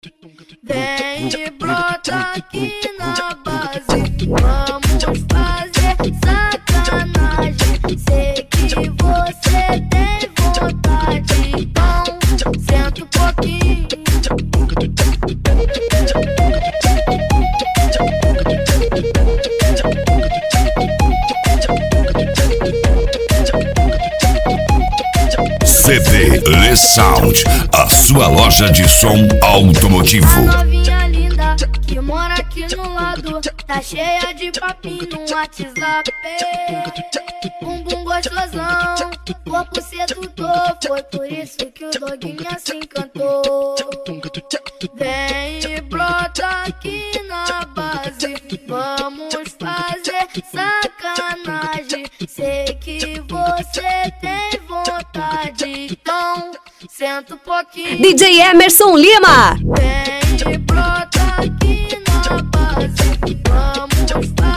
Vem e brota aqui na base, vamos fazer sacanagem. Sei que você tem vontade, então senta um pouquinho. CD Le Sound, a sua loja de som automotivo. A novinha linda que mora aqui no lado, tá cheia de papinho no WhatsApp. Bumbum gostosão, corpo sedutor, foi por isso que o doguinha se encantou. Vem e brota aqui na base, vamos fazer sacanagem. Sei que você tem vontade, então senta um pouquinho. DJ Emerson Lima. Vem e brota aqui na base, vamos fazer